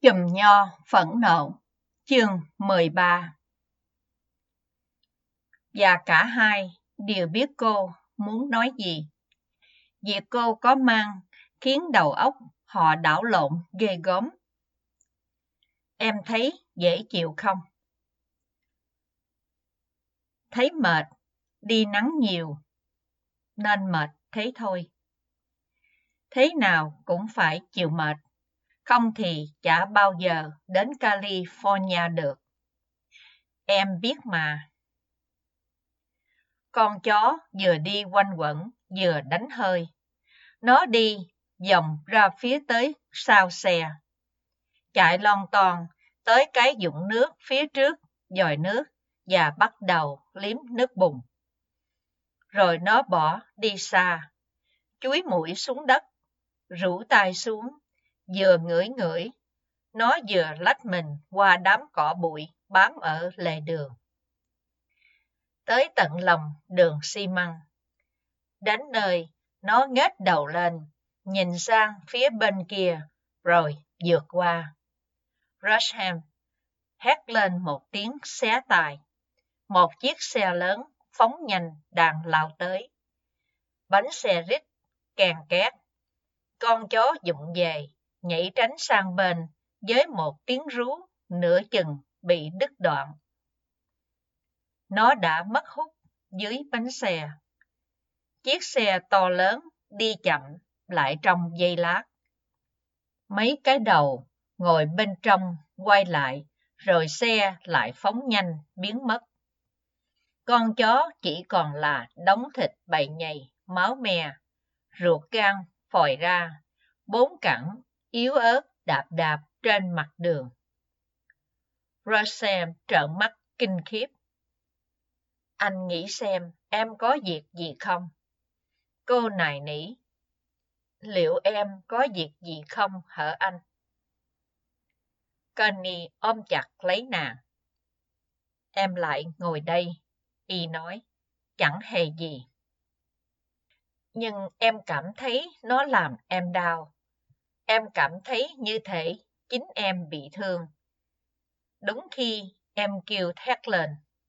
Chùm nho phẫn nộ, chương 13. Và cả hai đều biết cô muốn nói gì. Việc cô có mang khiến đầu óc họ đảo lộn ghê gớm. Em thấy dễ chịu không? Thấy mệt, đi nắng nhiều, nên mệt thế thôi. Thế nào cũng phải chịu mệt, không thì chả bao giờ đến California được. Em biết mà. Con chó vừa đi quanh quẩn, vừa đánh hơi. Nó đi vòng ra phía tới sau xe. Chạy lon ton tới cái vũng nước phía trước dòi nước và bắt đầu liếm nước bùn. Rồi nó bỏ đi xa, chúi mũi xuống đất, rũ tay xuống, vừa ngửi ngửi. Nó vừa lách mình qua đám cỏ bụi bám ở lề đường. Tới tận lòng đường xi măng. Đến nơi, nó nghếch đầu lên, nhìn sang phía bên kia, rồi vượt qua. Gresham hét lên một tiếng xé tai. Một chiếc xe lớn phóng nhanh đang lao tới. Bánh xe rít, kèn két. Con chó vụng về, nhảy tránh sang bên với một tiếng rú nửa chừng bị đứt đoạn. Nó đã mất hút dưới bánh xe. Chiếc xe to lớn đi chậm lại trong giây lát. Mấy cái đầu ngồi bên trong quay lại, rồi xe lại phóng nhanh biến mất. Con chó chỉ còn là đống thịt bầy nhầy, máu me, ruột gan phòi ra, bốn cẳng yếu ớt đạp đạp trên mặt đường. Gresham trợn mắt kinh khiếp. Anh nghĩ xem em có việc gì không? Cô nài nỉ. Liệu em có việc gì không hả anh? Connie ôm chặt lấy nàng. Em lại ngồi đây, y nói, chẳng hề gì. Nhưng em cảm thấy nó làm em đau. Em cảm thấy như thể chính em bị thương. Đúng khi em kêu thét lên.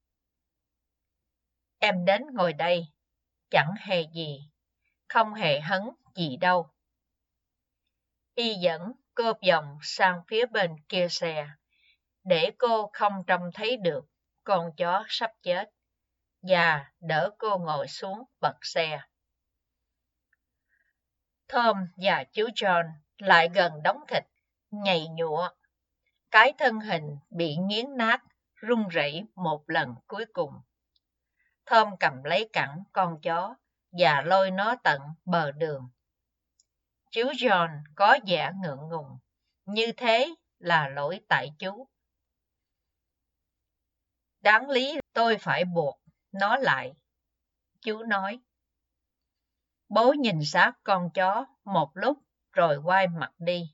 Em đến ngồi đây, chẳng hề gì, không hề hấn gì đâu. Y dẫn cô vòng sang phía bên kia xe, để cô không trông thấy được con chó sắp chết, và đỡ cô ngồi xuống bật xe. Tom và chú John lại gần đống thịt, nhầy nhụa. Cái thân hình bị nghiến nát, run rẩy một lần cuối cùng. Tom cầm lấy cẳng con chó và lôi nó tận bờ đường. Chú John có vẻ ngượng ngùng, như thế là lỗi tại chú. Đáng lý tôi phải buộc nó lại, chú nói. Bố nhìn xác con chó một lúc rồi quay mặt đi.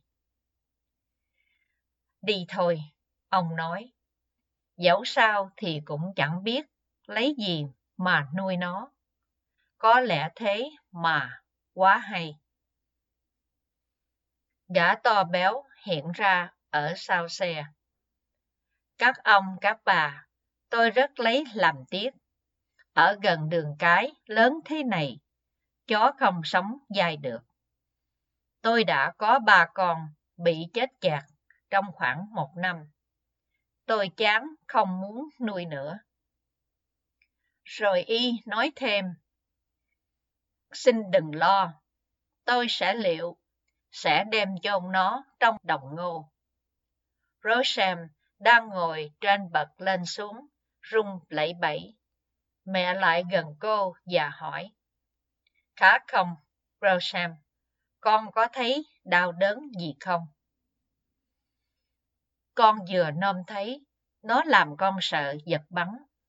Đi thôi, ông nói. Dẫu sao thì cũng chẳng biết lấy gì mà nuôi nó. Có lẽ thế mà, quá hay. Gã to béo hiện ra ở sau xe. Các ông, các bà, tôi rất lấy làm tiếc. Ở gần đường cái lớn thế này, chó không sống dài được. Tôi đã có 3 con bị chết chạc trong khoảng 1 năm. Tôi chán không muốn nuôi nữa. Rồi y nói thêm. Xin đừng lo, tôi sẽ liệu, sẽ đem chôn nó trong đồng ngô. Gresham đang ngồi trên bậc lên xuống, run lẩy bẩy. Mẹ lại gần cô và hỏi. Khá không, Gresham, con có thấy đau đớn gì không? Con vừa nôm thấy, nó làm con sợ giật bắn.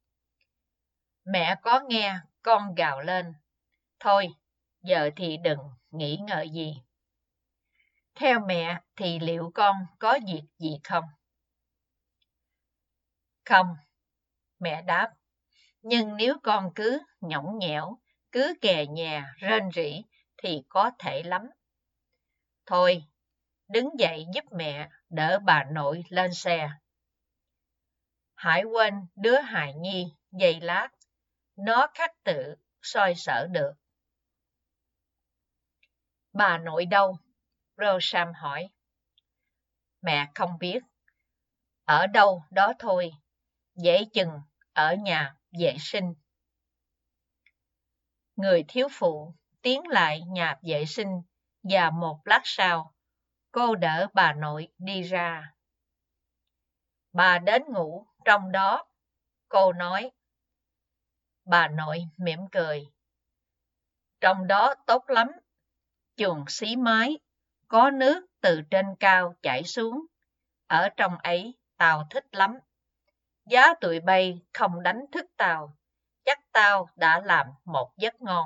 Mẹ có nghe con gào lên. Thôi, giờ thì đừng nghĩ ngợi gì. Theo mẹ thì liệu con có việc gì không? Không, mẹ đáp. Nhưng nếu con cứ nhõng nhẽo, cứ kè nhè, rên rỉ thì có thể lắm. Thôi, đứng dậy giúp mẹ đỡ bà nội lên xe. Hãy quên đứa hài nhi giây lát, nó khắc tự xoay sở được. Bà nội đâu? Rosam hỏi. Mẹ không biết. Ở đâu đó thôi, dễ chừng ở nhà vệ sinh. Người thiếu phụ tiến lại nhà vệ sinh và một lát sau, cô đỡ bà nội đi ra. Bà đến ngủ trong đó, cô nói. Bà nội mỉm cười. Trong đó tốt lắm, chuồng xí mái, có nước từ trên cao chảy xuống. Ở trong ấy tao thích lắm. Giá tụi bay không đánh thức tao, chắc tao đã làm một giấc ngon.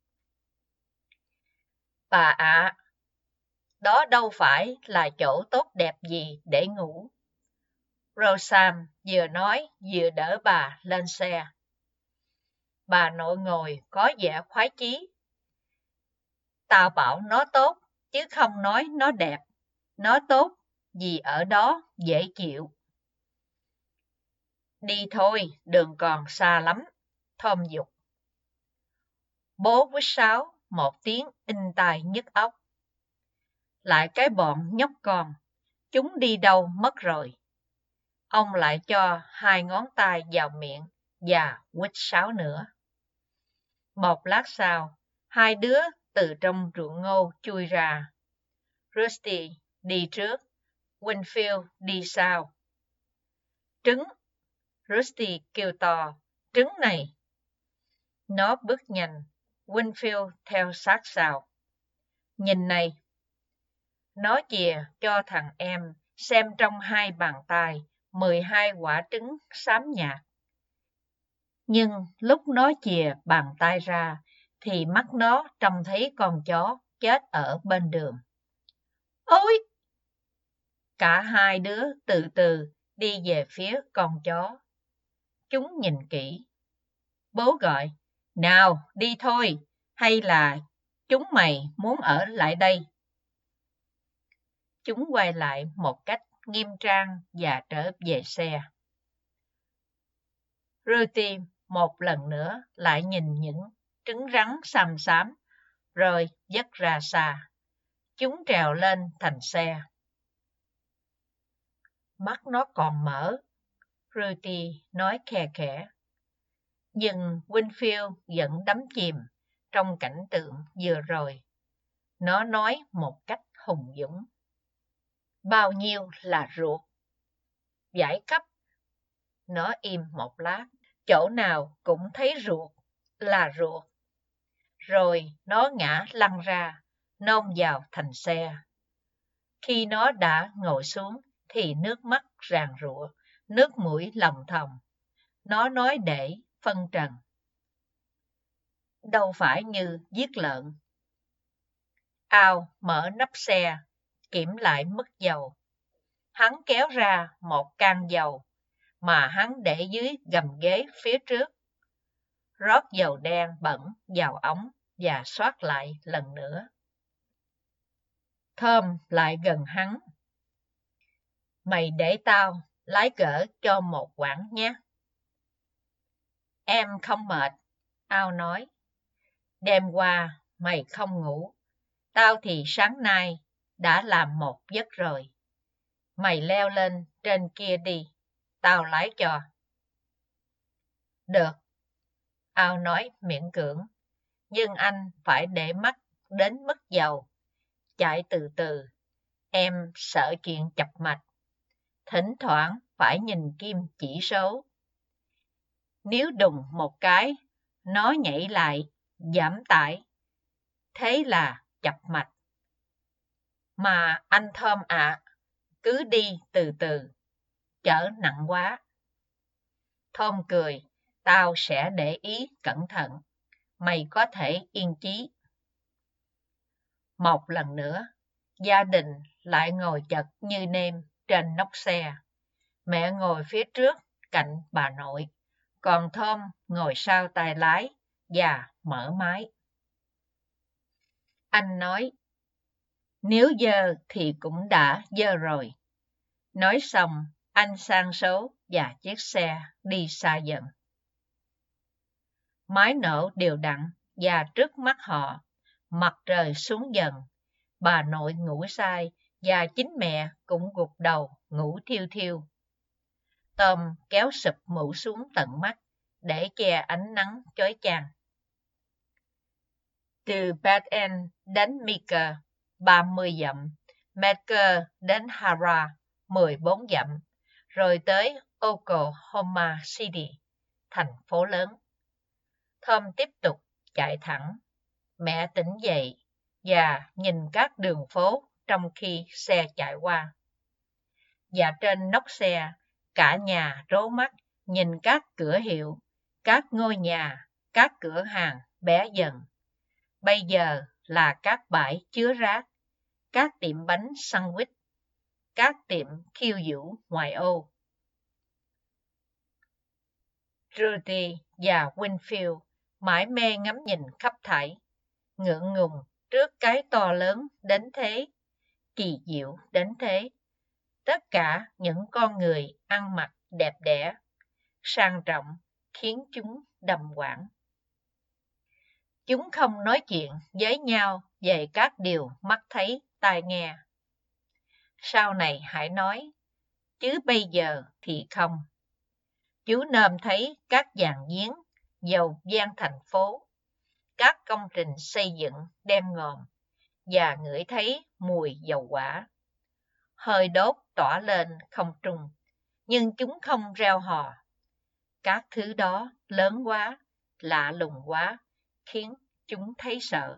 Bà ạ, đó đâu phải là chỗ tốt đẹp gì để ngủ. Rosam vừa nói vừa đỡ bà lên xe. Bà nội ngồi có vẻ khoái chí. Tao bảo nó tốt, chứ không nói nó đẹp. Nó tốt vì ở đó dễ chịu. Đi thôi, đường còn xa lắm, Tom giục. Bố với Sáu một tiếng in tai nhức óc. Lại cái bọn nhóc con, chúng đi đâu mất rồi. Ông lại cho 2 ngón tay vào miệng và quýt Sáu nữa. Một lát sau, 2 đứa từ trong ruộng ngô chui ra. Rusty đi trước, Winfield đi sau. Trứng! Rusty kêu to, trứng này! Nó bước nhanh, Winfield theo sát sau. Nhìn này! Nó chìa cho thằng em xem trong 2 bàn tay 12 quả trứng xám nhạt. Nhưng lúc nó chìa bàn tay ra thì mắt nó trông thấy con chó chết ở bên đường. Ôi! Cả 2 đứa từ từ đi về phía con chó. Chúng nhìn kỹ. Bố gọi, nào đi thôi, hay là chúng mày muốn ở lại đây? Chúng quay lại một cách nghiêm trang và trở về xe. Ruthie một lần nữa lại nhìn những trứng rắn xám xám, rồi dắt ra xa. Chúng trèo lên thành xe. Mắt nó còn mở, Ruthie nói khe khẽ. Nhưng Winfield vẫn đắm chìm trong cảnh tượng vừa rồi. Nó nói một cách hùng dũng. Bao nhiêu là ruột? Giải cấp. Nó im một lát. Chỗ nào cũng thấy ruột là ruột. Rồi nó ngã lăn ra, nôn vào thành xe. Khi nó đã ngồi xuống thì nước mắt ràn rụa, nước mũi lòng thòng. Nó nói để phân trần. Đâu phải như giết lợn. Al mở nắp xe, kiểm lại mức dầu. Hắn kéo ra một can dầu mà hắn để dưới gầm ghế phía trước. Rót dầu đen bẩn vào ống và xoát lại lần nữa. Thơm lại gần hắn. Mày để tao lái gỡ cho một quãng nhé. Em không mệt, Al nói. Đêm qua mày không ngủ. Tao thì sáng nay đã làm một giấc rồi. Mày leo lên trên kia đi, tao lái cho. Được, Al nói miễn cưỡng, nhưng anh phải để mắt đến mức dầu. Chạy từ từ, em sợ chuyện chập mạch. Thỉnh thoảng phải nhìn kim chỉ số. Nếu đùng một cái, nó nhảy lại, giảm tải. Thế là chập mạch. Mà anh Thơm ạ, cứ đi từ từ, chở nặng quá. Thơm cười, tao sẽ để ý cẩn thận. Mày có thể yên chí. Một lần nữa, gia đình lại ngồi chật như nêm trên nóc xe. Mẹ ngồi phía trước cạnh bà nội, còn Thơm ngồi sau tay lái và mở máy. Anh nói, Nếu dơ thì cũng đã dơ rồi. Nói xong, anh sang số và chiếc xe đi xa dần. Máy nổ đều đặn và trước mắt họ, mặt trời xuống dần. Bà nội ngủ say và chính mẹ cũng gục đầu ngủ thiêu thiêu. Tom kéo sụp mũ xuống tận mắt để che ánh nắng chói chang. Từ Beth End đến Meeker 30 dặm, Meeker đến Hara 14 dặm, rồi tới Oklahoma City, thành phố lớn. Tom tiếp tục chạy thẳng. Mẹ tỉnh dậy và nhìn các đường phố trong khi xe chạy qua. Và trên nóc xe, cả nhà trố mắt nhìn các cửa hiệu, các ngôi nhà, các cửa hàng bé dần. Bây giờ là các bãi chứa rác, các tiệm bánh sandwich, các tiệm khiêu vũ ngoại ô. Rudy và Winfield mải mê ngắm nhìn khắp thảy, ngượng ngùng trước cái to lớn đến thế, kỳ diệu đến thế. Tất cả những con người ăn mặc đẹp đẽ, sang trọng khiến chúng đầm quảng. Chúng không nói chuyện với nhau về các điều mắt thấy tai nghe. Sau này hãy nói, chứ bây giờ thì không. Chú nôm thấy các dàn giếng, dầu gian thành phố, các công trình xây dựng đen ngòm và ngửi thấy mùi dầu hỏa. Hơi đốt tỏa lên không trung, nhưng chúng không reo hò. Các thứ đó lớn quá, lạ lùng quá, khiến chúng thấy sợ.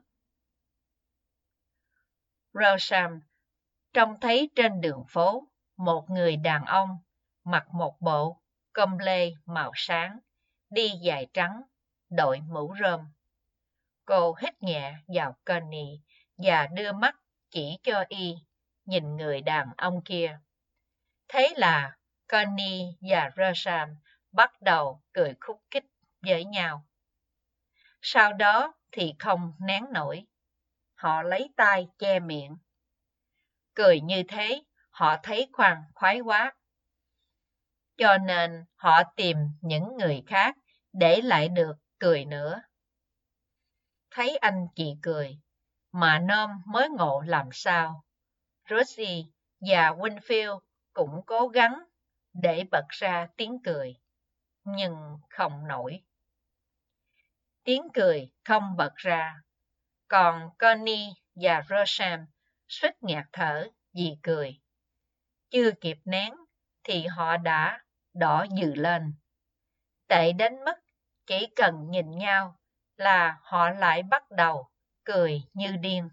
Rosham trông thấy trên đường phố một người đàn ông mặc một bộ com lê màu sáng, đi giày trắng, đội mũ rơm. Cô hít nhẹ vào Connie và đưa mắt chỉ cho y nhìn người đàn ông kia. Thế là Connie và Rosham bắt đầu cười khúc khích với nhau. Sau đó thì không nén nổi. Họ lấy tay che miệng. Cười như thế, họ thấy khoan khoái quá. Cho nên họ tìm những người khác để lại được cười nữa. Thấy anh chị cười, mà Nom mới ngộ làm sao. Rosie và Winfield cũng cố gắng để bật ra tiếng cười, nhưng không nổi. Tiếng cười không bật ra, còn Connie và Rosham suýt ngạt thở vì cười. Chưa kịp nén thì họ đã đỏ dừ lên. Tệ đến mức chỉ cần nhìn nhau là họ lại bắt đầu cười như điên.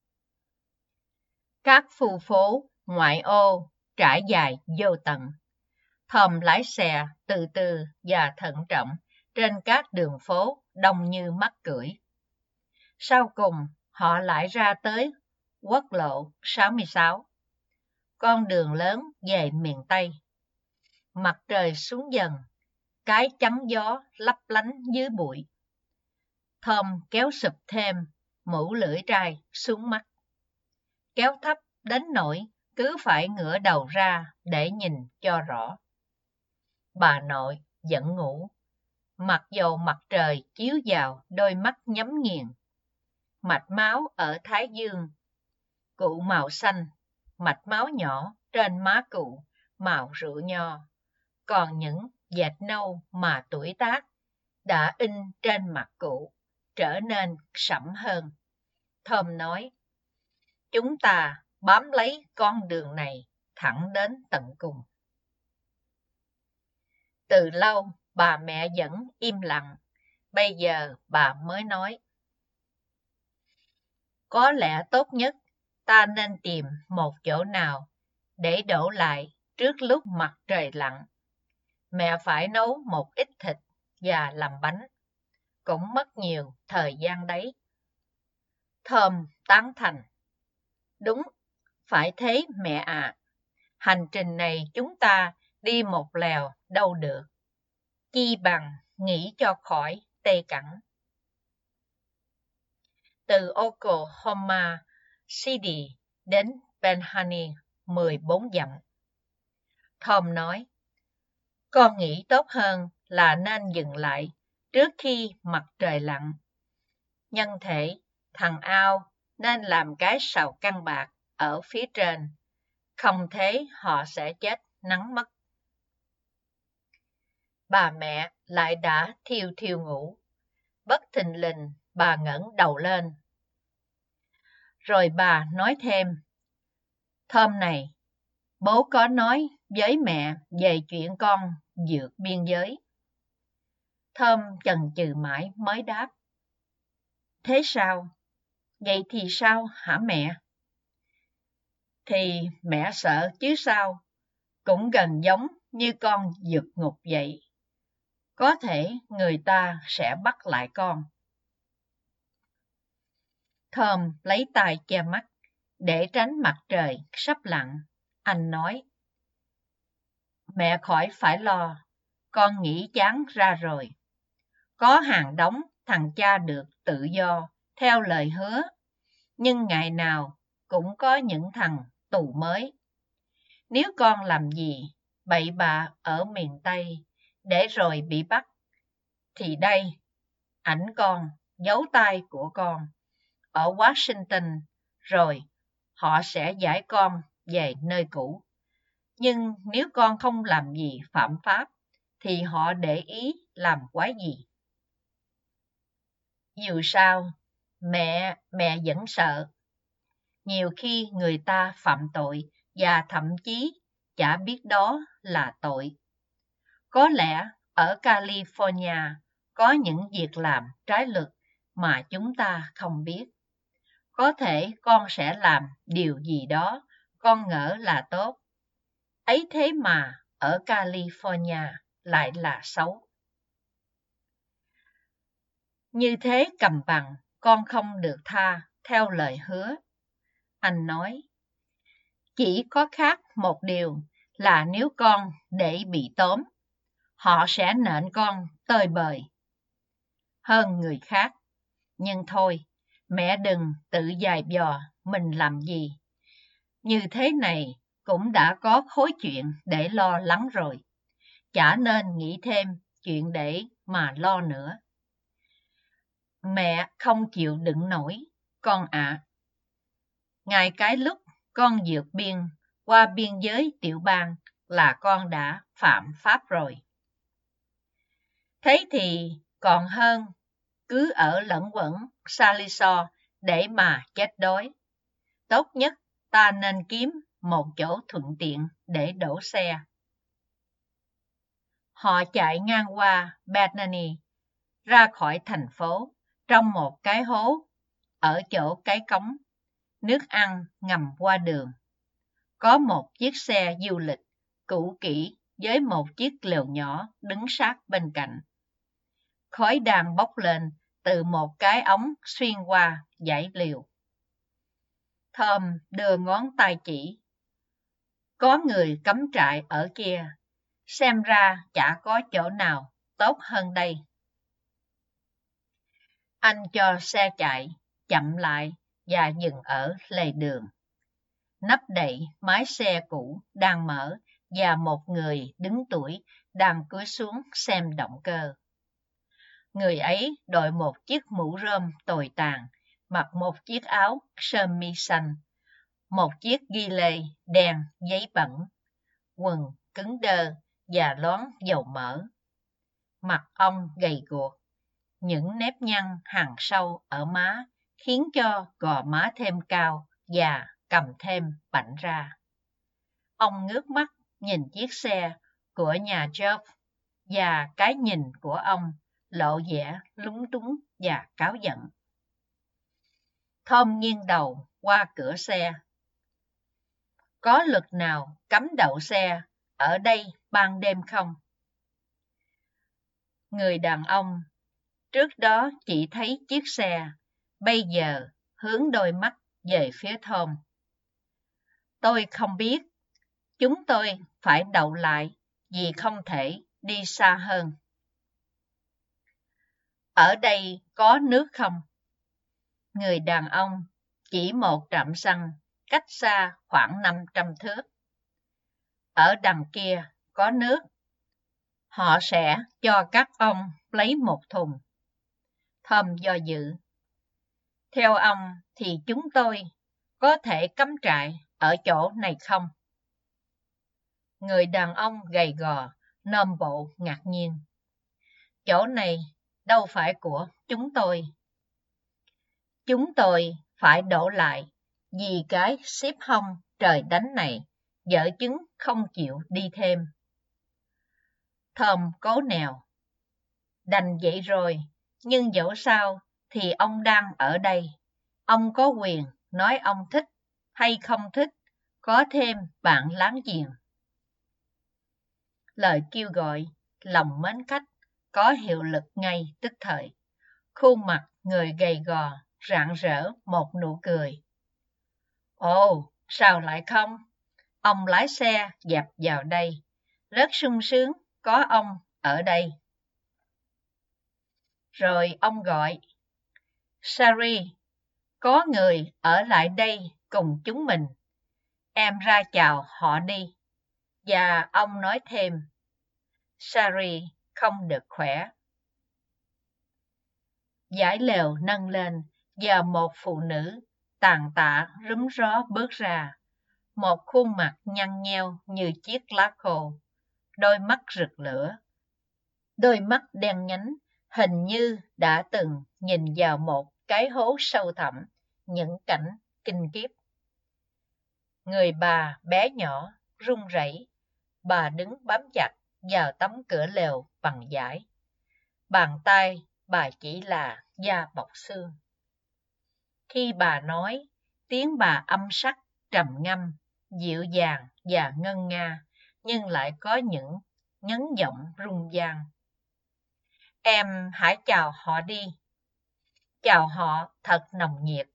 Các khu phố ngoại ô trải dài vô tận. Tom lái xe từ từ và thận trọng trên các đường phố đông như mắc cưỡi. Sau cùng, họ lại ra tới quốc lộ 66, con đường lớn về miền Tây. Mặt trời xuống dần, cái chắn gió lấp lánh dưới bụi. Tom kéo sụp thêm mũ lưỡi trai xuống mắt. Kéo thấp đến nỗi cứ phải ngửa đầu ra để nhìn cho rõ. Bà nội vẫn ngủ, mặc dầu mặt trời chiếu vào đôi mắt nhắm nghiền. Mạch máu ở thái dương, cụ màu xanh, mạch máu nhỏ trên má cụ màu rượu nho, còn những vệt nâu mà tuổi tác đã in trên mặt cụ trở nên sẫm hơn. Tom nói, chúng ta bám lấy con đường này thẳng đến tận cùng. Từ lâu bà mẹ vẫn im lặng, bây giờ bà mới nói, có lẽ tốt nhất ta nên tìm một chỗ nào để đổ lại trước lúc mặt trời lặn. Mẹ phải nấu một ít thịt và làm bánh, cũng mất nhiều thời gian đấy. Tom tán thành. Đúng, phải thế mẹ ạ. Hành trình này chúng ta đi một lèo đâu được. Chi bằng nghỉ cho khỏi tê cẳng. Từ Oklahoma City đến Benhani 14 dặm. Tom nói, con nghĩ tốt hơn là nên dừng lại trước khi mặt trời lặn. Nhân thể, thằng Ao nên làm cái sào căng bạc ở phía trên, không thế họ sẽ chết nắng mất. Bà mẹ lại đã thiêu thiêu ngủ. Bất thình lình bà ngẩng đầu lên. Rồi bà nói thêm, Thơm này, bố có nói với mẹ về chuyện con vượt biên giới. Thơm chần chừ mãi mới đáp. Thế sao? Vậy thì sao hả mẹ? Thì mẹ sợ chứ sao, cũng gần giống như con vượt ngục vậy. Có thể người ta sẽ bắt lại con. Thơm lấy tay che mắt, để tránh mặt trời sắp lặn. Anh nói, mẹ khỏi phải lo, con nghĩ chán ra rồi. Có hàng đống thằng cha được tự do, theo lời hứa. Nhưng ngày nào cũng có những thằng tù mới. Nếu con làm gì bậy bạ ở miền Tây, để rồi bị bắt, thì đây, ảnh con, dấu tay của con, ở Washington, rồi họ sẽ giải con về nơi cũ. Nhưng nếu con không làm gì phạm pháp, thì họ để ý làm quái gì? Dù sao, mẹ vẫn sợ. Nhiều khi người ta phạm tội và thậm chí chả biết đó là tội. Có lẽ ở California có những việc làm trái luật mà chúng ta không biết. Có thể con sẽ làm điều gì đó con ngỡ là tốt. Ấy thế mà ở California lại là xấu. Như thế cầm bằng, con không được tha theo lời hứa. Anh nói, chỉ có khác một điều là nếu con để bị tóm, họ sẽ nện con tơi bời hơn người khác. Nhưng thôi, mẹ đừng tự dài dò mình làm gì. Như thế này cũng đã có khối chuyện để lo lắng rồi. Chả nên nghĩ thêm chuyện để mà lo nữa. Mẹ không chịu đựng nổi, con ạ. Ngay cái lúc con vượt biên qua biên giới tiểu bang là con đã phạm pháp rồi. Thế thì còn hơn cứ ở lẫn quẩn Saliso để mà chết đói. Tốt nhất ta nên kiếm một chỗ thuận tiện để đổ xe. Họ chạy ngang qua Bethany, ra khỏi thành phố, trong một cái hố ở chỗ cái cống. Nước ăn ngầm qua đường. Có một chiếc xe du lịch cũ kỹ với một chiếc lều nhỏ đứng sát bên cạnh. Khói đang bốc lên từ một cái ống xuyên qua dãy lều. Thơm đưa ngón tay chỉ. Có người cắm trại ở kia, xem ra chả có chỗ nào tốt hơn đây. Anh cho xe chạy chậm lại và dừng ở lề đường. Nắp đậy mái xe cũ đang mở và một người đứng tuổi đang cúi xuống xem động cơ. Người ấy đội một chiếc mũ rơm tồi tàn, mặc một chiếc áo sơ mi xanh, một chiếc ghi lê đen giấy bẩn, quần cứng đơ và lón dầu mỡ. Mặt ông gầy guộc, những nếp nhăn hằn sâu ở má khiến cho gò má thêm cao và cầm thêm bảnh ra. Ông ngước mắt nhìn chiếc xe của nhà Job và cái nhìn của ông lộ vẻ lúng túng và cáu giận. Tom nghiêng đầu qua cửa xe. Có luật nào cấm đậu xe ở đây ban đêm không? Người đàn ông trước đó chỉ thấy chiếc xe, bây giờ hướng đôi mắt về phía Tom. Tôi không biết, chúng tôi phải đậu lại vì không thể đi xa hơn. Ở đây có nước không? Người đàn ông chỉ một trạm xăng cách xa khoảng 500 thước. Ở đằng kia có nước. Họ sẽ cho các ông lấy một thùng. Tom do dự. Theo ông thì chúng tôi có thể cắm trại ở chỗ này không? Người đàn ông gầy gò, nơm bộ ngạc nhiên. Chỗ này đâu phải của chúng tôi. Chúng tôi phải đổ lại vì cái xếp hông trời đánh này, vợ chứng không chịu đi thêm. Tom cố nèo. Đành vậy rồi, nhưng dẫu sao thì ông đang ở đây. Ông có quyền nói ông thích hay không thích có thêm bạn láng giềng. Lời kêu gọi lòng mến khách có hiệu lực ngay tức thời. Khuôn mặt người gầy gò rạng rỡ một nụ cười. Ồ, sao lại không? Ông lái xe dẹp vào đây. Rất sung sướng có ông ở đây. Rồi ông gọi. Sari, có người ở lại đây cùng chúng mình. Em ra chào họ đi. Và ông nói thêm. Sari không được khỏe. Dải lều nâng lên và một phụ nữ tàn tạ rúm ró bước ra. Một khuôn mặt nhăn nheo như chiếc lá khô. Đôi mắt rực lửa. Đôi mắt đen nhánh hình như đã từng nhìn vào một cái hố sâu thẳm, những cảnh kinh khiếp. Người bà bé nhỏ, run rẩy, bà đứng bám chặt vào tấm cửa lều bằng vải. Bàn tay bà chỉ là da bọc xương. Khi bà nói, tiếng bà âm sắc, trầm ngâm, dịu dàng và ngân nga, nhưng lại có những nhấn giọng rung vang. Em hãy chào họ đi. Chào họ thật nồng nhiệt.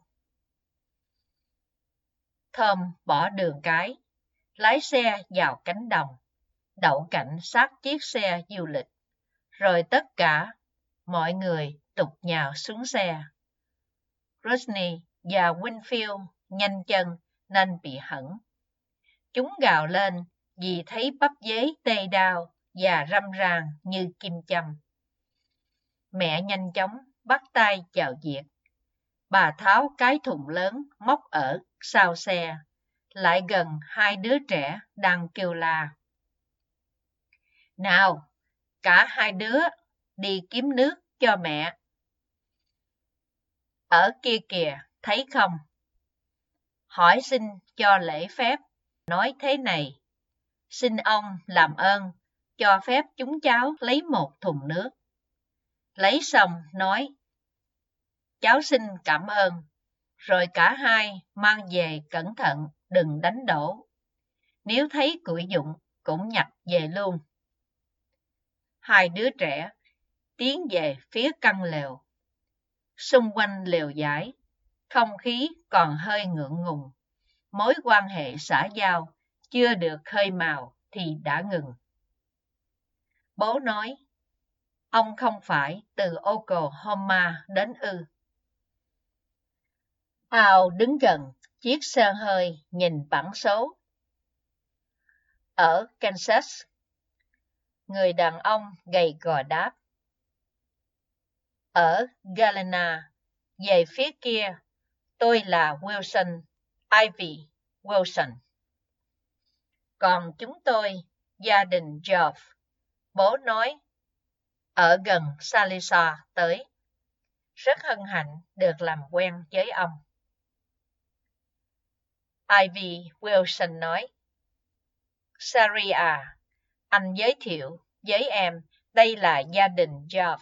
Tom bỏ đường cái, lái xe vào cánh đồng, đậu cạnh sát chiếc xe du lịch. Rồi tất cả mọi người tụt nhào xuống xe. Rodney và Winfield nhanh chân nên bị hẫng. Chúng gào lên vì thấy bắp dế tê đau và râm ran như kim châm. Mẹ nhanh chóng bắt tay vào việc. Bà tháo cái thùng lớn móc ở sau xe, lại gần hai đứa trẻ đang kêu la. Nào, cả hai đứa đi kiếm nước cho mẹ. Ở kia kìa, thấy không? Hỏi xin cho lễ phép, nói thế này. Xin ông làm ơn, cho phép chúng cháu lấy một thùng nước. Lấy xong nói, cháu xin cảm ơn, rồi cả hai mang về cẩn thận, đừng đánh đổ. Nếu thấy củi dụng, cũng nhặt về luôn. Hai đứa trẻ tiến về phía căn lều. Xung quanh lều vải, không khí còn hơi ngượng ngùng. Mối quan hệ xã giao chưa được khơi mào thì đã ngừng. Bố nói, ông không phải từ Oklahoma đến ư? Al đứng gần chiếc xe hơi nhìn bảng số. Ở Kansas. Người đàn ông gầy gò đáp. Ở Galena, về phía kia, tôi là Wilson, Ivy Wilson. Còn chúng tôi, gia đình Geoff, bố nói, ở gần Salisa tới. Rất hân hạnh được làm quen với ông. Ivy Wilson nói, Sari à, anh giới thiệu với em, đây là gia đình Geoff.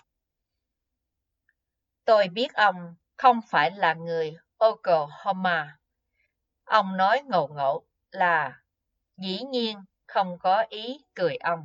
Tôi biết ông không phải là người Oklahoma. Ông nói ngầu ngộ là dĩ nhiên không có ý cười ông.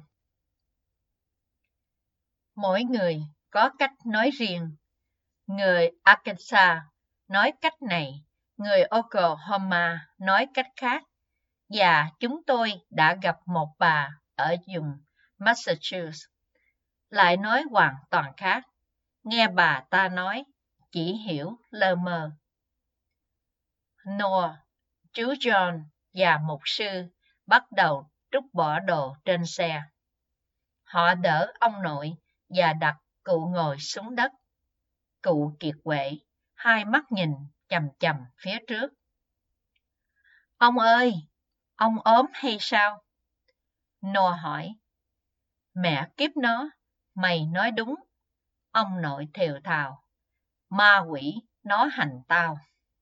Mỗi người có cách nói riêng. Người Arkansas nói cách này, người Oklahoma nói cách khác. Và chúng tôi đã gặp một bà ở vùng Massachusetts, lại nói hoàn toàn khác. Nghe bà ta nói, chỉ hiểu lơ mơ. Noah, chú John và mục sư bắt đầu trút bỏ đồ trên xe. Họ đỡ ông nội và đặt cụ ngồi xuống đất. Cụ kiệt quệ, hai mắt nhìn chằm chằm phía trước. Ông ơi, ông ốm hay sao? Noah hỏi. Mẹ kiếp nó, mày nói đúng. Ông nội thều thào. Ma quỷ, nó hành tao.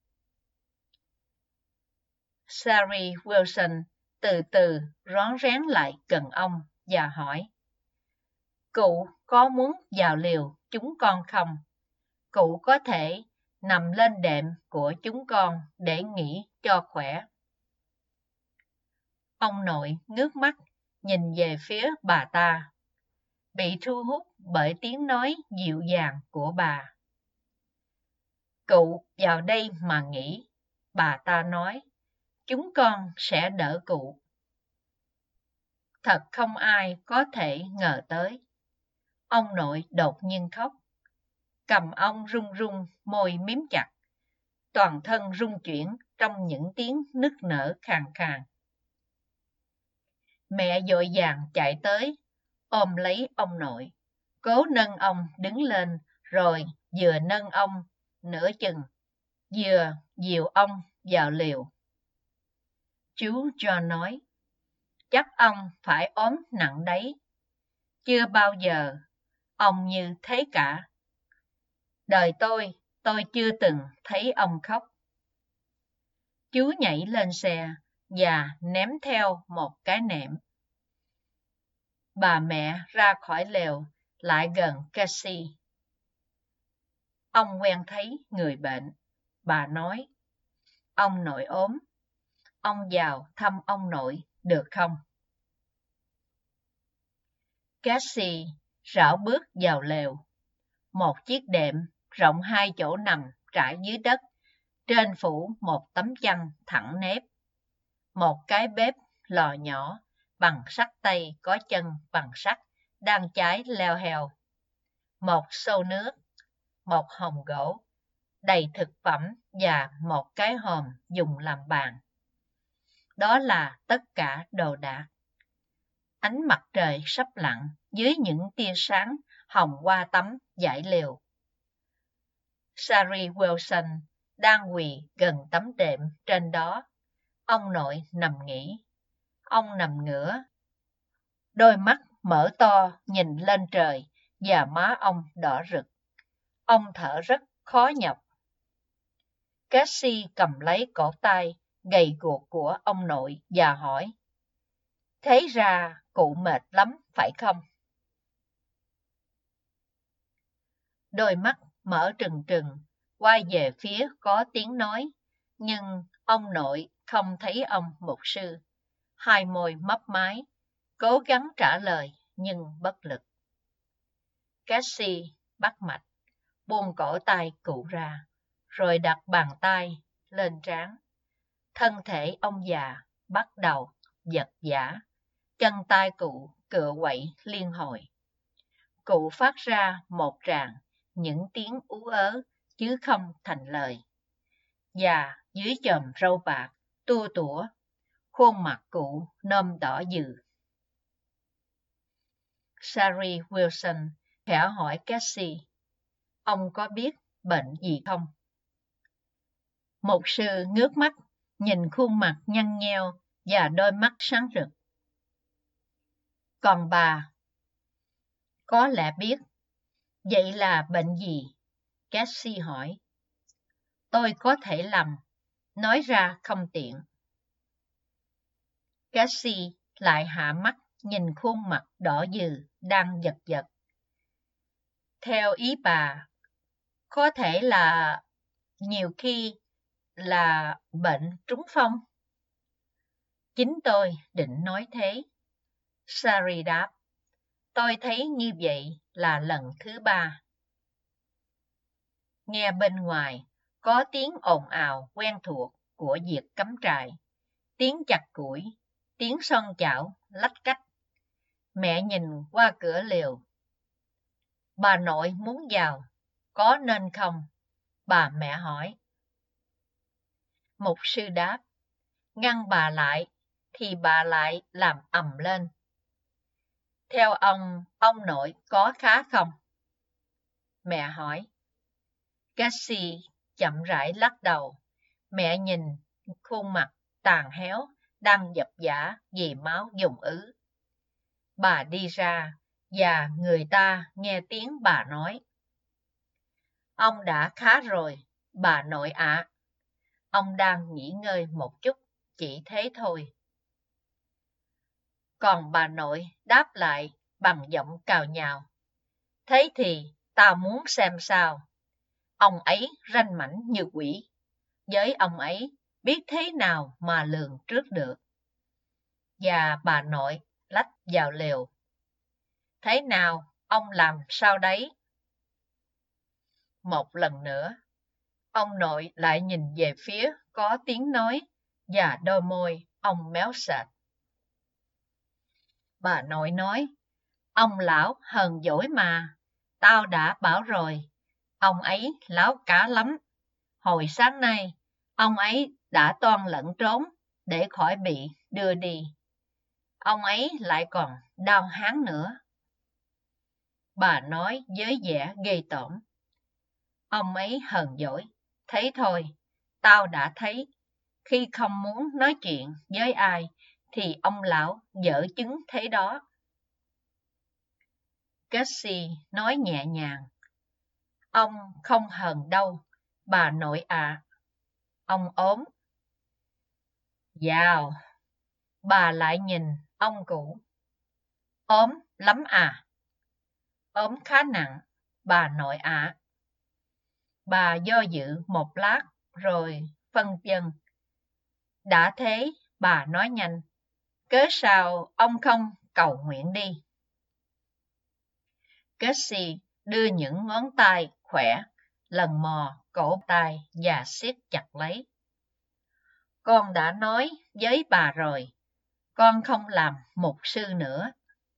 Sari Wilson từ từ rón rén lại gần ông và hỏi. Cụ có muốn vào liều chúng con không? Cụ có thể nằm lên đệm của chúng con để nghỉ cho khỏe. Ông nội ngước mắt nhìn về phía bà ta, bị thu hút bởi tiếng nói dịu dàng của bà. Cụ vào đây mà nghỉ, bà ta nói, chúng con sẽ đỡ cụ. Thật không ai có thể ngờ tới. Ông nội đột nhiên khóc. Cầm ông run run, môi miếm chặt. Toàn thân rung chuyển trong những tiếng nức nở khàn khàn. Mẹ vội vàng chạy tới, ôm lấy ông nội, cố nâng ông đứng lên, rồi vừa nâng ông nửa chừng, vừa dìu ông vào liều. Chú John nói, chắc ông phải ốm nặng đấy. Chưa bao giờ ông như thế cả. Đời tôi chưa từng thấy ông khóc. Chú nhảy lên xe và ném theo một cái nệm. Bà mẹ ra khỏi lều, lại gần Cassie. Ông quen thấy người bệnh. Bà nói, ông nội ốm. Ông vào thăm ông nội được không? Cassie rảo bước vào lều. Một chiếc đệm rộng 2 chỗ nằm trải dưới đất, trên phủ một tấm chăn thẳng nếp. Một cái bếp lò nhỏ bằng sắt tây có chân bằng sắt đang cháy leo heo. Một xô nước, một hòm gỗ đầy thực phẩm và một cái hòm dùng làm bàn. Đó là tất cả đồ đạc. Ánh mặt trời sắp lặn dưới những tia sáng hồng qua tấm dải lều. Sari Wilson đang quỳ gần tấm đệm trên đó. Ông nội nằm nghỉ. Ông nằm ngửa. Đôi mắt mở to nhìn lên trời và má ông đỏ rực. Ông thở rất khó nhọc. Cassie cầm lấy cổ tay gầy guộc của ông nội và hỏi, thế ra cụ mệt lắm phải không? Đôi mắt mở trừng trừng, quay về phía có tiếng nói, nhưng ông nội không thấy ông mục sư. Hai môi mấp máy, cố gắng trả lời nhưng bất lực. Cassie bắt mạch, buông cổ tay cụ ra, rồi đặt bàn tay lên trán. Thân thể ông già bắt đầu giật giã, chân tay cụ cựa quậy liên hồi. Cụ phát ra một tràng những tiếng ú ớ chứ không thành lời. Và dưới chòm râu bạc tua tủa, khuôn mặt cụ nôm đỏ dừ. Sari Wilson khẽ hỏi Cassie, ông có biết bệnh gì không? Mục sư ngước mắt, nhìn khuôn mặt nhăn nheo và đôi mắt sáng rực. Còn bà? Có lẽ biết. Vậy là bệnh gì? Cassie hỏi. Tôi có thể lầm, nói ra không tiện. Cassie lại hạ mắt nhìn khuôn mặt đỏ dừ đang giật giật. Theo ý bà, có thể là nhiều khi là bệnh trúng phong. Chính tôi định nói thế. Sari đáp. Tôi thấy như vậy là lần thứ 3. Nghe bên ngoài có tiếng ồn ào quen thuộc của việc cắm trại, tiếng chặt củi, tiếng son chảo lách cách. Mẹ nhìn qua cửa lều. Bà nội muốn vào, có nên không? Bà mẹ hỏi. Mục sư đáp, ngăn bà lại, thì bà lại làm ầm lên. Theo ông nội có khá không? Mẹ hỏi. Cassie chậm rãi lắc đầu. Mẹ nhìn khuôn mặt tàn héo, đang dập dã vì máu dùng ứ. Bà đi ra, và người ta nghe tiếng bà nói. Ông đã khá rồi, bà nội ạ. Ông đang nghỉ ngơi một chút, chỉ thế thôi. Còn bà nội đáp lại bằng giọng cào nhào. Thế thì tao muốn xem sao. Ông ấy ranh mãnh như quỷ. Với ông ấy, biết thế nào mà lường trước được. Và bà nội lách vào lều. Thế nào, ông làm sao đấy? Một lần nữa, ông nội lại nhìn về phía có tiếng nói và đôi môi ông méo sệt. Bà nội nói, ông lão hờn dỗi mà, tao đã bảo rồi, ông ấy láo cá lắm. Hồi sáng nay, ông ấy đã toan lẫn trốn để khỏi bị đưa đi. Ông ấy lại còn đau hán nữa. Bà nói với vẻ ghê tởm. Ông ấy hờn dỗi. Thế thôi, tao đã thấy. Khi không muốn nói chuyện với ai, thì ông lão dở chứng thế đó. Cassie nói nhẹ nhàng. Ông không hờn đâu, bà nội ạ. Ông ốm. Dào, bà lại nhìn ông cụ. Ốm lắm à? Ốm khá nặng, bà nội ạ. Bà do dự một lát, rồi phân vân. Đã thế, bà nói nhanh. Cớ sao ông không cầu nguyện đi? Cassie đưa những ngón tay khỏe, lần mò cổ tay và siết chặt lấy. Con đã nói với bà rồi, con không làm mục sư nữa.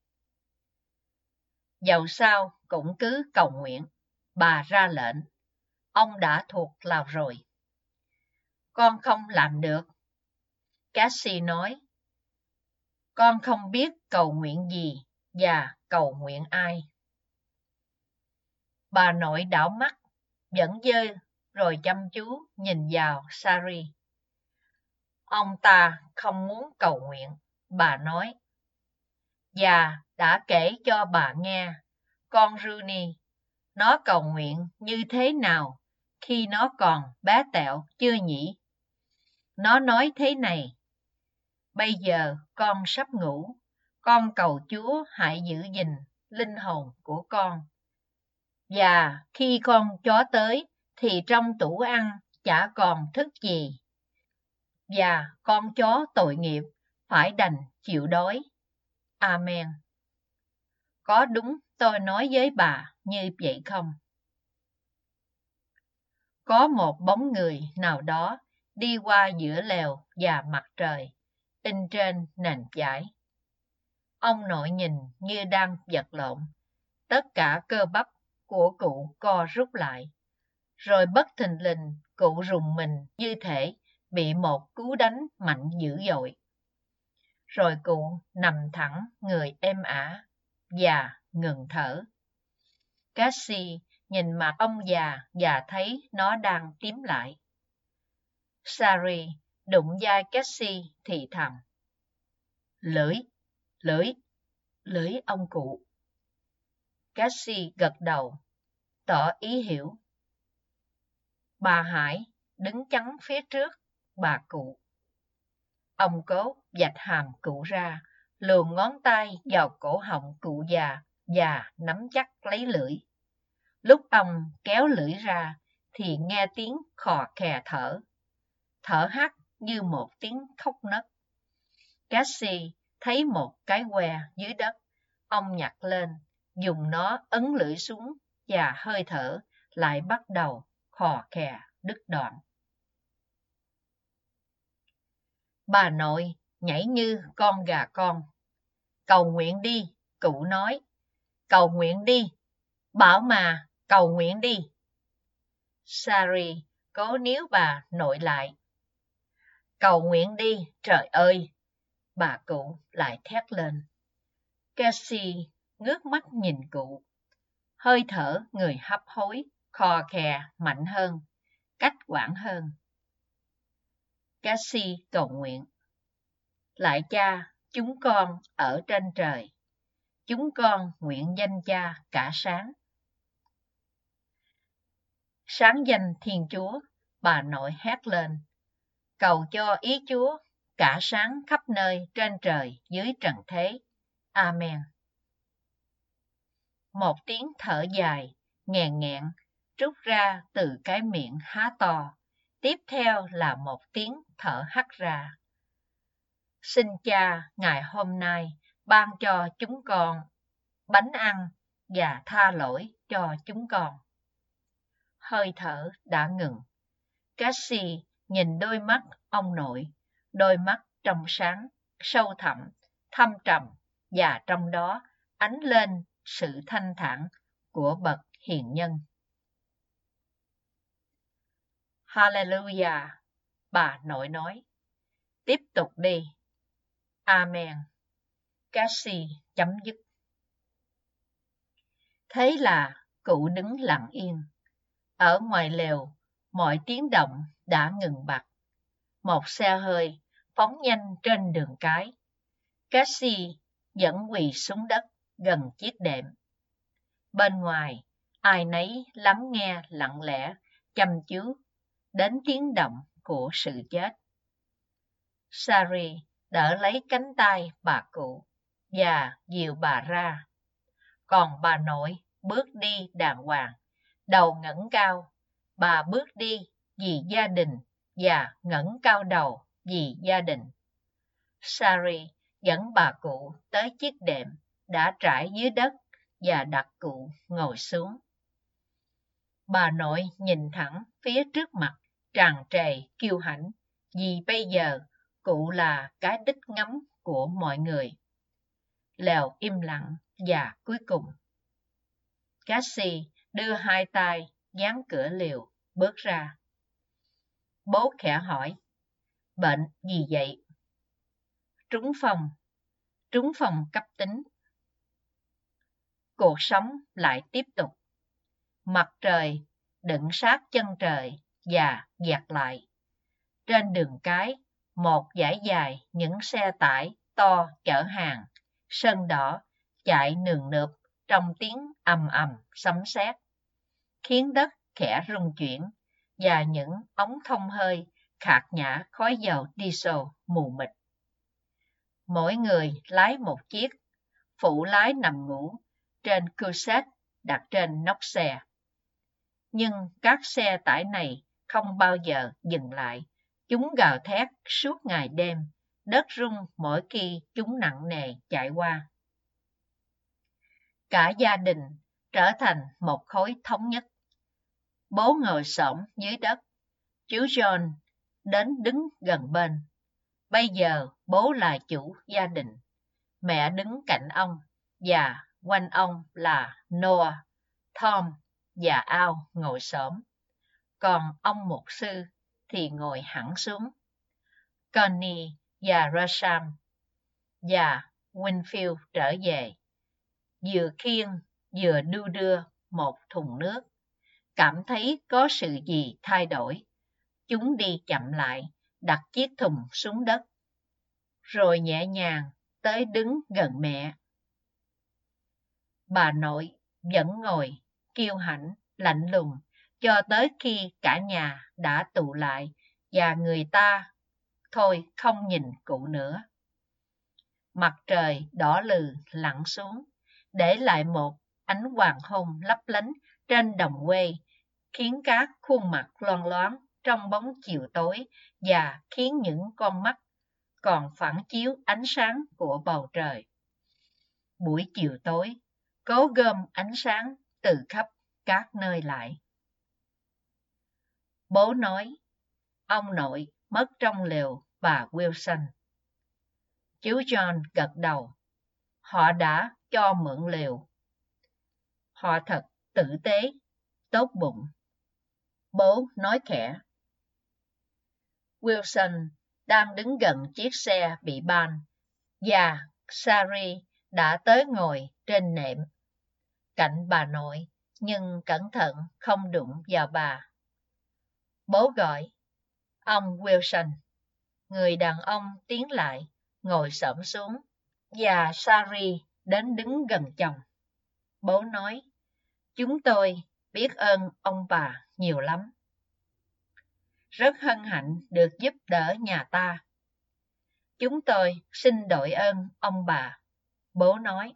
Dẫu sao cũng cứ cầu nguyện, bà ra lệnh. Ông đã thuộc lòng rồi. Con không làm được. Cassie nói. Con không biết cầu nguyện gì và cầu nguyện ai. Bà nội đảo mắt, vẫn dơ, rồi chăm chú nhìn vào Sari. Ông ta không muốn cầu nguyện, bà nói. Và đã kể cho bà nghe, con Rooney, nó cầu nguyện như thế nào khi nó còn bé tẹo chưa nhỉ? Nó nói thế này. Bây giờ con sắp ngủ, con cầu Chúa hãy giữ gìn linh hồn của con. Và khi con chó tới, thì trong tủ ăn chả còn thức gì. Và con chó tội nghiệp phải đành chịu đói. Amen. Có đúng tôi nói với bà như vậy không? Có một bóng người nào đó đi qua giữa lều và mặt trời, in trên nền vải. Ông nội nhìn như đang vật lộn. Tất cả cơ bắp của cụ co rút lại. Rồi bất thình lình, cụ rùng mình như thể bị một cú đánh mạnh dữ dội. Rồi cụ nằm thẳng người êm ả và ngừng thở. Cassie nhìn mặt ông già và thấy nó đang tím lại. Sari đụng vai Cassie thì thầm. Lưỡi, lưỡi, lưỡi ông cụ. Cassie gật đầu, tỏ ý hiểu. Bà Hải đứng chắn phía trước bà cụ. Ông cố vạch hàm cụ ra, luồn ngón tay vào cổ họng cụ già và nắm chắc lấy lưỡi. Lúc ông kéo lưỡi ra thì nghe tiếng khò khè thở. Thở hắt như một tiếng khóc nấc. Cassie thấy một cái que dưới đất. Ông nhặt lên, dùng nó ấn lưỡi xuống và hơi thở lại bắt đầu khò khè đứt đoạn. Bà nội nhảy như con gà con. Cầu nguyện đi, cụ nói. Cầu nguyện đi, bảo mà cầu nguyện đi. Sari cố níu bà nội lại. Cầu nguyện đi, trời ơi! Bà cụ lại thét lên. Cassie ngước mắt nhìn cụ. Hơi thở người hấp hối, khò khè mạnh hơn, cách quãng hơn. Cassie cầu nguyện. Lạy Cha, chúng con ở trên trời, chúng con nguyện danh Cha cả sáng. Sáng danh Thiên Chúa, bà nội hét lên. Cầu cho ý Chúa cả sáng khắp nơi trên trời dưới trần thế. Amen. Một tiếng thở dài, nghèn nghẹn, trút ra từ cái miệng há to. Tiếp theo là một tiếng thở hắt ra. Xin Cha ngày hôm nay ban cho chúng con bánh ăn và tha lỗi cho chúng con. Hơi thở đã ngừng. Cassie nhìn đôi mắt ông nội, đôi mắt trong sáng, sâu thẳm, thâm trầm, và trong đó ánh lên sự thanh thản của bậc hiền nhân. Hallelujah, bà nội nói. Tiếp tục đi. Amen. Cassie chấm dứt. Thế là cụ đứng lặng yên. Ở ngoài lều, mọi tiếng động đã ngừng bặt. Một xe hơi phóng nhanh trên đường cái. Cassie vẫn quỳ xuống đất gần chiếc đệm. Bên ngoài, ai nấy lắng nghe lặng lẽ, chăm chú đến tiếng động của sự chết. Sari đỡ lấy cánh tay bà cụ và dìu bà ra. Còn bà nội bước đi đàng hoàng, đầu ngẩng cao. Bà bước đi vì gia đình và ngẩng cao đầu vì gia đình. Sari dẫn bà cụ tới chiếc đệm đã trải dưới đất và đặt cụ ngồi xuống. Bà nội nhìn thẳng phía trước mặt, tràn trề kiêu hãnh, vì bây giờ cụ là cái đích ngắm của mọi người. Lèo im lặng và cuối cùng. Cassie đưa hai tay dán cửa lều, bước ra. Bố khẽ hỏi, bệnh gì vậy? Trúng phong cấp tính. Cuộc sống lại tiếp tục. Mặt trời đựng sát chân trời và dạt lại. Trên đường cái, một dải dài những xe tải to chở hàng, sơn đỏ chạy nườm nượp trong tiếng ầm ầm sấm sét, khiến đất khẽ rung chuyển và những ống thông hơi khạc nhả khói dầu diesel mù mịt. Mỗi người lái một chiếc, phụ lái nằm ngủ trên cusette đặt trên nóc xe. Nhưng các xe tải này không bao giờ dừng lại. Chúng gào thét suốt ngày đêm, đất rung mỗi khi chúng nặng nề chạy qua. Cả gia đình trở thành một khối thống nhất. Bố ngồi xổm dưới đất, chú John đến đứng gần bên. Bây giờ bố là chủ gia đình, mẹ đứng cạnh ông và quanh ông là Noah, Tom và Al ngồi xổm. Còn ông mục sư thì ngồi hẳn xuống. Connie và Rasham và Winfield trở về, vừa khiêng vừa đu đưa một thùng nước. Cảm thấy có sự gì thay đổi, chúng đi chậm lại, đặt chiếc thùng xuống đất, rồi nhẹ nhàng tới đứng gần mẹ. Bà nội vẫn ngồi, kiêu hãnh, lạnh lùng, cho tới khi cả nhà đã tụ lại và người ta thôi không nhìn cụ nữa. Mặt trời đỏ lừ lặn xuống, để lại một ánh hoàng hôn lấp lánh trên đồng quê, khiến các khuôn mặt loang loáng trong bóng chiều tối và khiến những con mắt còn phản chiếu ánh sáng của bầu trời. Buổi chiều tối, cố gom ánh sáng từ khắp các nơi lại. Bố nói, ông nội mất trong lều bà Wilson. Chú John gật đầu. Họ đã cho mượn lều. Họ thật tử tế, tốt bụng. Bố nói khẽ. Wilson đang đứng gần chiếc xe bị ban, và Sari đã tới ngồi trên nệm cạnh bà nội, nhưng cẩn thận không đụng vào bà. Bố gọi, ông Wilson. Người đàn ông tiến lại, ngồi xổm xuống, và Sari đến đứng gần chồng. Bố nói, chúng tôi biết ơn ông bà nhiều lắm. Rất hân hạnh được giúp đỡ nhà ta. Chúng tôi xin đội ơn ông bà, bố nói.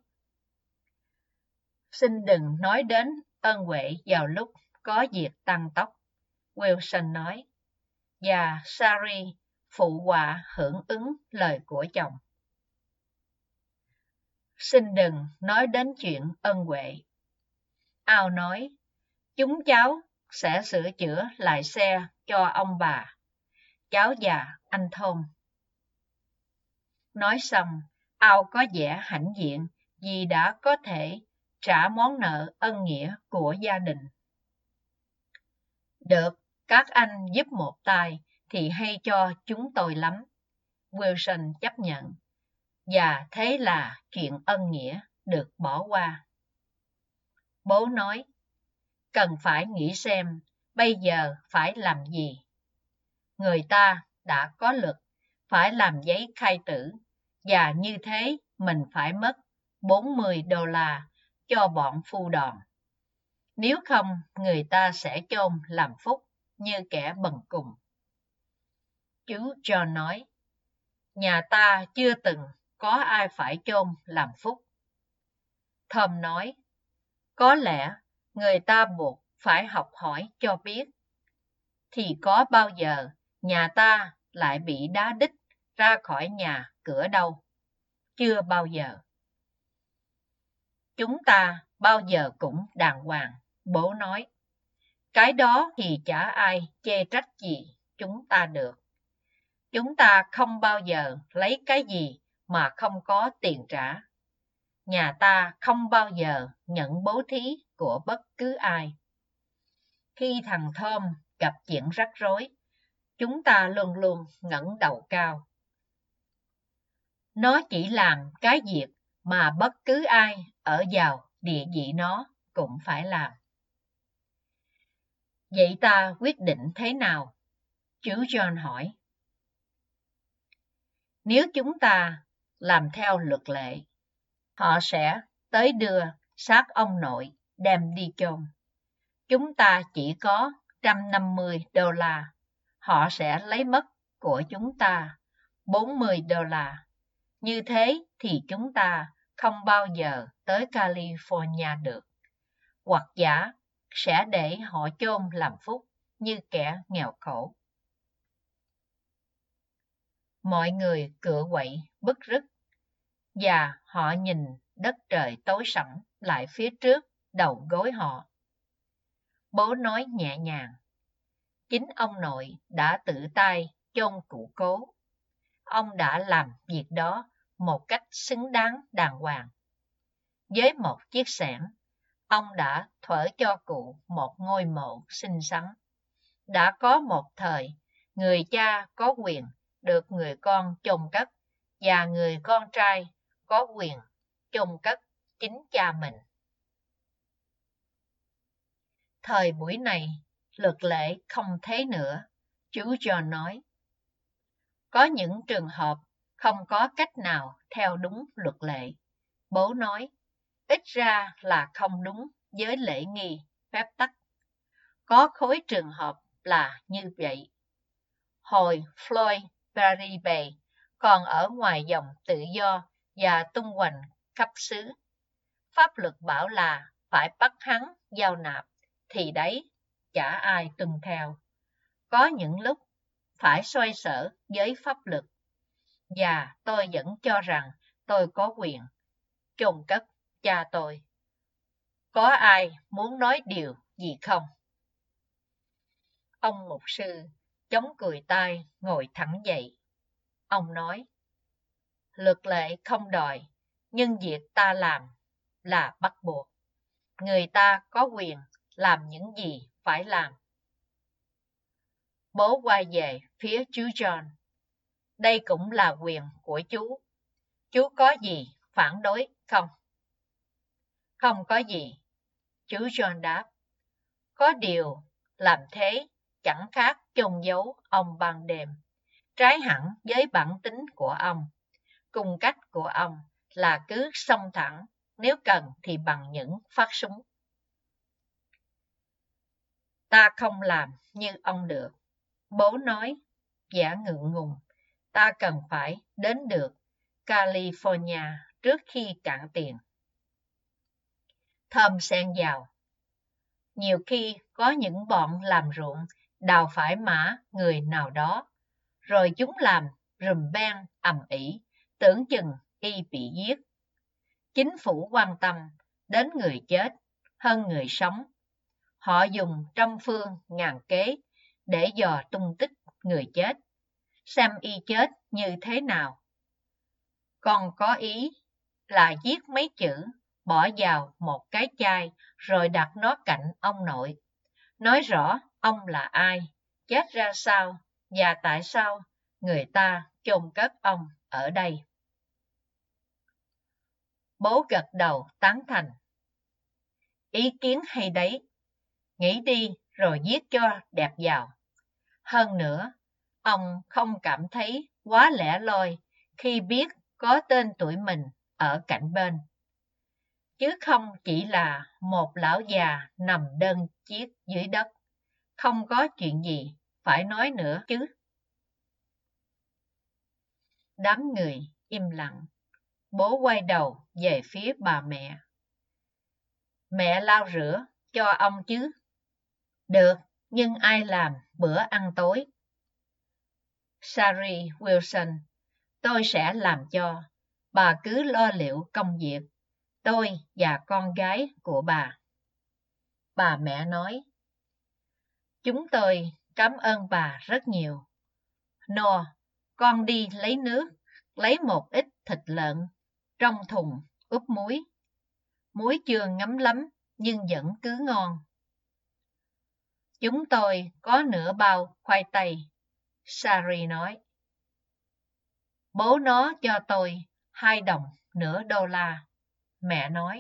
Xin đừng nói đến ơn huệ vào lúc có việc tăng tốc, Wilson nói, và Sari phụ họa hưởng ứng lời của chồng. Xin đừng nói đến chuyện ân huệ. Ao nói, chúng cháu sẽ sửa chữa lại xe cho ông bà, cháu và anh Thôn. Nói xong, Ao có vẻ hãnh diện vì đã có thể trả món nợ ân nghĩa của gia đình. Được, các anh giúp một tay thì hay cho chúng tôi lắm, Wilson chấp nhận, và thế là chuyện ân nghĩa được bỏ qua. Bố nói, cần phải nghĩ xem bây giờ phải làm gì. Người ta đã có luật phải làm giấy khai tử, và như thế mình phải mất $40 cho bọn phu đòn. Nếu không, người ta sẽ chôn làm phúc như kẻ bần cùng. Chú John nói, nhà ta chưa từng có ai phải chôn làm phúc. Tom nói, có lẽ người ta buộc phải học hỏi cho biết. Thì có bao giờ nhà ta lại bị đá đít ra khỏi nhà cửa đâu? Chưa bao giờ. Chúng ta bao giờ cũng đàng hoàng, bố nói. Cái đó thì chả ai chê trách gì chúng ta được. Chúng ta không bao giờ lấy cái gì mà không có tiền trả. Nhà ta không bao giờ nhận bố thí của bất cứ ai. Khi thằng Thom gặp chuyện rắc rối, chúng ta luôn luôn ngẩng đầu cao. Nó chỉ làm cái việc mà bất cứ ai ở vào địa vị nó cũng phải làm. Vậy ta quyết định thế nào? Chú John hỏi. Nếu chúng ta làm theo luật lệ, họ sẽ tới đưa xác ông nội đem đi chôn. Chúng ta chỉ có $150. Họ sẽ lấy mất của chúng ta $40. Như thế thì chúng ta không bao giờ tới California được. Hoặc giả sẽ để họ chôn làm phúc như kẻ nghèo khổ. Mọi người cựa quậy bứt rứt, và họ nhìn đất trời tối sẫm lại phía trước đầu gối họ. Bố nói nhẹ nhàng, chính ông nội đã tự tay chôn cụ cố. Ông đã làm việc đó một cách xứng đáng đàng hoàng. Với một chiếc xẻng, ông đã thuở cho cụ một ngôi mộ xinh xắn. Đã có một thời, người cha có quyền được người con chôn cất, và người con trai có quyền chôn cất chính cha mình. Thời buổi này, luật lệ không thế nữa, chú John nói. Có những trường hợp không có cách nào theo đúng luật lệ. Bố nói, ít ra là không đúng với lễ nghi, phép tắc. Có khối trường hợp là như vậy. Hồi Floyd Baribe còn ở ngoài dòng tự do và tung hoành khắp xứ, pháp luật bảo là phải bắt hắn giao nạp, thì đấy, chả ai tuân theo. Có những lúc phải xoay sở với pháp luật, và tôi vẫn cho rằng tôi có quyền chôn cất cha tôi. Có ai muốn nói điều gì không? Ông mục sư chống cùi tai ngồi thẳng dậy. Ông nói, luật lệ không đòi, nhưng việc ta làm là bắt buộc. Người ta có quyền làm những gì phải làm. Bố quay về phía chú John. Đây cũng là quyền của chú. Chú có gì phản đối không? Không có gì, chú John đáp. Có điều, làm thế chẳng khác chôn giấu ông ban đêm. Trái hẳn với bản tính của ông. Cung cách của ông là cứ xông thẳng, nếu cần thì bằng những phát súng. Ta không làm như ông được. Bố nói, giả ngượng ngùng. Ta cần phải đến được California trước khi cạn tiền. Thơm xen vào. Nhiều khi có những bọn làm ruộng đào phải mã người nào đó, rồi chúng làm rùm beng ầm ĩ, tưởng chừng y bị giết. Chính phủ quan tâm đến người chết hơn người sống. Họ dùng trăm phương ngàn kế để dò tung tích người chết, xem y chết như thế nào. Còn có ý là viết mấy chữ, bỏ vào một cái chai rồi đặt nó cạnh ông nội. Nói rõ ông là ai, chết ra sao và tại sao người ta chôn cất ông ở đây. Bố gật đầu tán thành. Ý kiến hay đấy. Nghĩ đi rồi viết cho đẹp vào. Hơn nữa, ông không cảm thấy quá lẻ loi khi biết có tên tuổi mình ở cạnh bên. Chứ không chỉ là một lão già nằm đơn chiếc dưới đất. Không có chuyện gì phải nói nữa chứ. Đám người im lặng. Bố quay đầu về phía bà mẹ. Mẹ lau rửa cho ông chứ? Được, nhưng ai làm bữa ăn tối? Sari Wilson, tôi sẽ làm cho. Bà cứ lo liệu công việc. Tôi và con gái của bà. Bà mẹ nói. Chúng tôi cảm ơn bà rất nhiều. No, con đi lấy nước, lấy một ít thịt lợn trong thùng úp muối. Muối chưa ngấm lắm nhưng vẫn cứ ngon. Chúng tôi có nửa bao khoai tây, Sari nói. Bố nó cho tôi 2 đồng nửa đô la, mẹ nói.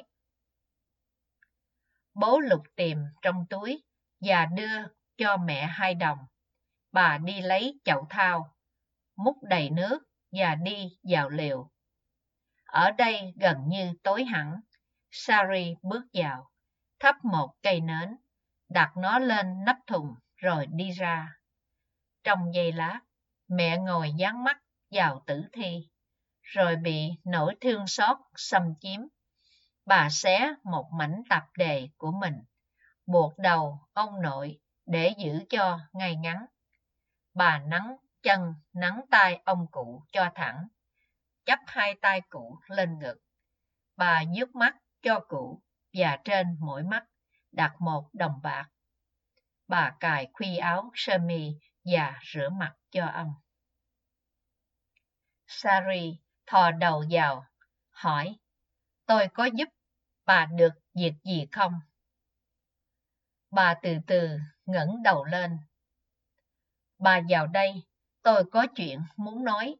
Bố lục tìm trong túi và đưa cho mẹ 2 đồng. Bà đi lấy chậu thau, múc đầy nước và đi vào lều. Ở đây gần như tối hẳn. Sari bước vào, thắp một cây nến, đặt nó lên nắp thùng rồi đi ra. Trong giây lát, mẹ ngồi dán mắt vào tử thi, rồi bị nỗi thương xót xâm chiếm. Bà xé một mảnh tạp dề của mình, buộc đầu ông nội để giữ cho ngay ngắn. Bà nắn chân, nắn tay ông cụ cho thẳng, chắp 2 tay cụ lên ngực. Bà vuốt mắt cho cụ và trên mỗi mắt đặt 1 đồng bạc. Bà cài khuy áo sơ mi và rửa mặt cho ông. Sari thò đầu vào, hỏi, tôi có giúp bà được việc gì không? Bà từ từ ngẩng đầu lên. Bà vào đây, tôi có chuyện muốn nói.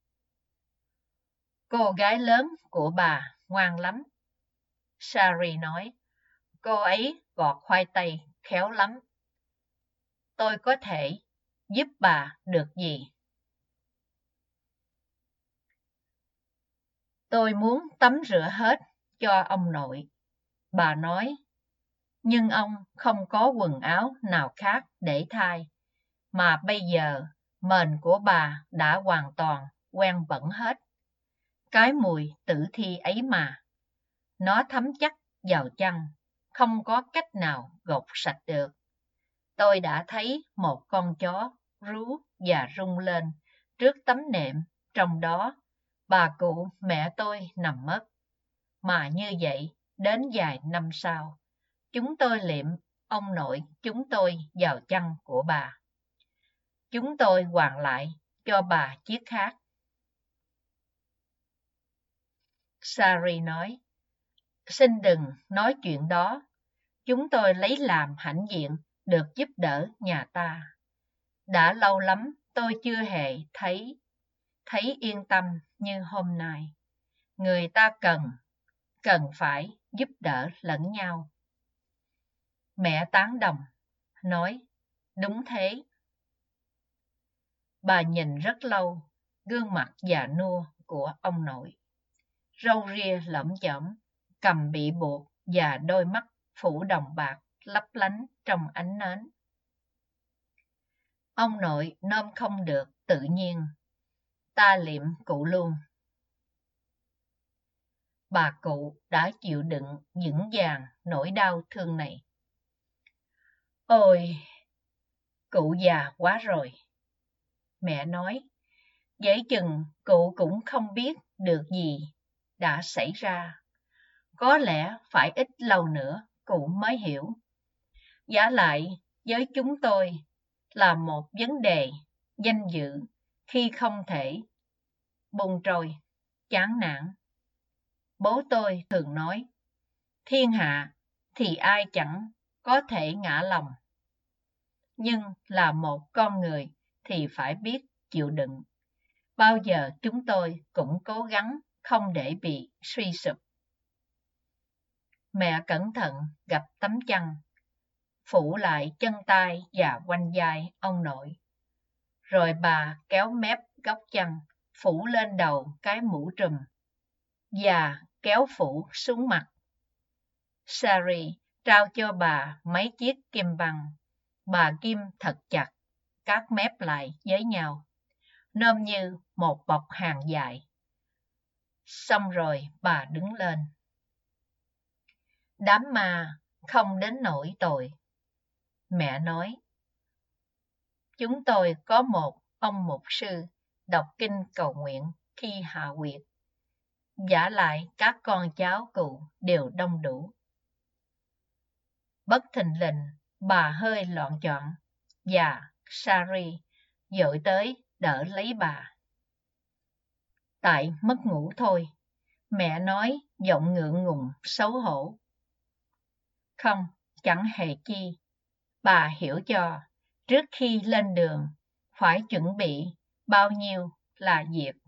Cô gái lớn của bà ngoan lắm, Sari nói. Cô ấy gọt khoai tây khéo lắm. Tôi có thể giúp bà được gì? Tôi muốn tắm rửa hết cho ông nội, bà nói. Nhưng ông không có quần áo nào khác để thay, mà bây giờ mền của bà đã hoàn toàn quen bẩn hết. Cái mùi tử thi ấy mà. Nó thấm chắc vào chăn, không có cách nào gột sạch được. Tôi đã thấy một con chó rú và rung lên trước tấm nệm, trong đó bà cụ mẹ tôi nằm mất. Mà như vậy, đến vài năm sau, chúng tôi liệm ông nội chúng tôi vào chăn của bà. Chúng tôi hoàn lại cho bà chiếc khác. Sari nói, xin đừng nói chuyện đó. Chúng tôi lấy làm hãnh diện được giúp đỡ nhà ta. Đã lâu lắm tôi chưa hề thấy thấy yên tâm như hôm nay. Người ta cần phải giúp đỡ lẫn nhau. Mẹ tán đồng, nói, đúng thế. Bà nhìn rất lâu gương mặt già nua của ông nội. Râu ria lởm chởm, cằm bị buộc và đôi mắt phủ đồng bạc lấp lánh trong ánh nến. Ông nội nôm không được tự nhiên. Ta liệm cụ luôn. Bà cụ đã chịu đựng vững vàng nỗi đau thương này. Ôi, cụ già quá rồi. Mẹ nói, dễ chừng cụ cũng không biết được gì đã xảy ra. Có lẽ phải ít lâu nữa cụ mới hiểu. Vả lại với chúng tôi là một vấn đề danh dự khi không thể buông trôi, chán nản. Bố tôi thường nói, thiên hạ thì ai chẳng có thể ngã lòng. Nhưng là một con người thì phải biết chịu đựng. Bao giờ chúng tôi cũng cố gắng không để bị suy sụp. Mẹ cẩn thận gập tấm chăn, phủ lại chân tay và quanh vai ông nội. Rồi bà kéo mép góc chăn, phủ lên đầu cái mũ trùm và kéo phủ xuống mặt. Sari trao cho bà mấy chiếc kim băng. Bà kim thật chặt, các mép lại với nhau, nôm như một bọc hàng dài. Xong rồi bà đứng lên. Đám ma không đến nỗi tồi. Mẹ nói, chúng tôi có một ông mục sư đọc kinh cầu nguyện khi hạ huyệt. Vả lại các con cháu cụ đều đông đủ. Bất thình lình, bà hơi loạn choạng và Sari vội tới đỡ lấy bà. Tại mất ngủ thôi, mẹ nói giọng ngượng ngùng xấu hổ. Không, chẳng hề chi. Bà hiểu cho, trước khi lên đường, phải chuẩn bị bao nhiêu là việc.